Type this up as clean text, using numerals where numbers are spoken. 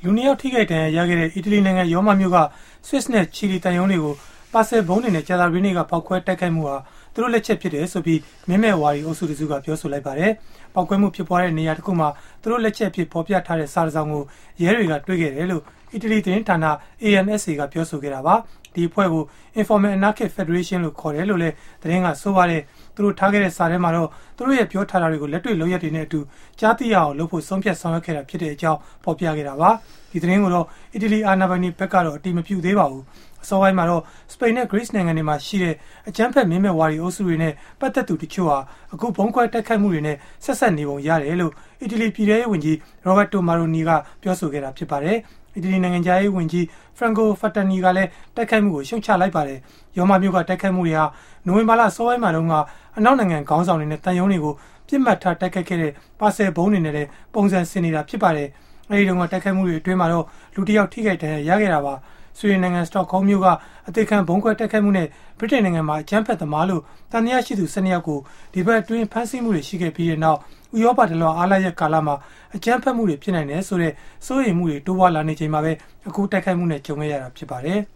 လူနှစ်ယောက်ထိခိုက်ဒဏ်ရာရခဲ့တဲ့အီတလီနိုင်ငံရောမမြို့က Swiss နဲ့ချီလီတန်ယုံတွေကိုပါဆယ်ဘုံးတွေနဲ့ကြာသပတေးနေ့ကပောက်ခွဲတိုက်ခိုက်မှုဟာသူတို့လက်ချက်ဖြစ်တယ်ဆိုပြီးမင်းမဲ့ဝါရီအုပ်စုတစုကပြောဆိုလိုက်ပါတယ်။ပောက်ကွဲမှုဖြစ်ပွားတဲ့နေရာတစ်ခုမှာသူတို့လက်ချက်အဖြစ်ဖော်ပြထားတဲ့စာတစ်စောင်ကိုရဲတွေကတွေ့ခဲ့တယ်လို့အီတလီသတင်းဌာန ANSA ကပြောဆိုခဲ့တာပါ။ဒီအဖွဲ့ကို Informal Anarchist Federation လို့ခေါ်တယ်လို့လည်းသတင်းကဆိုပါတယ်။သူတို့ထားခဲ့တဲ့စာထဲမှာတော့သူတို့ရဲ့ပြောထားတာတွေကိုလက်တွေ့လုပ်ရက်တွေနဲ့အတူကြားသိရအောင်လုပ်ဖို့ဆုံးဖြတ်ဆောင်ရွက်ခဲ့တာဖြစ်တဲ့အကြောင်းဖော်ပြခဲ့တာပါ။ဒီသတင်းကိုတော့အီတလီအာဏာပိုင်တွေဘက်ကတော့အတိမပြုသေးပါဘူး။အစောပိုင်းမှာတော့စပိန်နဲ့ဂရိနိုင်ငံတွေမှာရှိတဲ့အကြမ်းဖက်မင်းမဲ့ဝါဒီအုပ်စုတွေနဲ့ပတ်သက်သူတချို့ဟာအခုဘုံခွဲတိုက်ခိုက်မှုတွေနဲ့ဆက်ဆက်နေပုံရတယ်လို့အီတလီပြည်ထောင်ရေးဝန်ကြီးရောဘတ်တိုမာရိုနီကပြောဆိုခဲ့တာဖြစ်ပါတယ်။အီတလီနိုင်ငံသားရေးဝန်ကြီးဖရန်ကိုဖတ်တနီကလည်းတိုက်ခိုက်မှုကိုရှုတ်ချလိုက်ပါတယ်။ရောမမြို့ကတိုက်ခိုက်မှုတွေဟာနိုဝင်ဘာလစောပိုင်းမှာတုန်းကအနောက်နိုင်ငံခေါင်းဆောင်တွေနဲ့တန်ယုံတွေကိုပြစ်မှတ်ထားတိုက်ခိုက်ခဲ့တဲ့ပါဆယ်ဘုံတွေနဲ့လည်းပုံစံဆင်နေတာဖြစ်ပါတယ်။အဲဒီတုန်းကတိုက်ခိုက်မှုတွေအတွင်းမှာတော့လူတစ်ယောက်ထိခိုက်ဒဏ်ရာရခဲ့တာပါ။ဆွေဒင်နိုင်ငံစတော့ခုမ်းမြို့ကအသေးခံဘုံခွဲတိုက်ခိုက်မှုနဲ့ဗြိတိန်နိုင်ငံမှာအကြမ်းဖက်သမားလို့တန်တရားရှိသူ12ယောက်ကိုဒီဘက်အတွင်းဖမ်းဆီးမှုတွေရှိခဲ့ပြီးတဲ့နောက်ဥရောပတလွှာအားလရက်ကာလမှာအကြမ်းဖက်မှုတွေဖြစ်နိုင်တယ်ဆိုတဲ့စိုးရိမ်မှုတွေတိုးပွားလာနေချိန်မှာပဲအခုတိုက်ခိုက်မှုနဲ့ကြုံခဲ့ရတာဖြစ်ပါတယ်။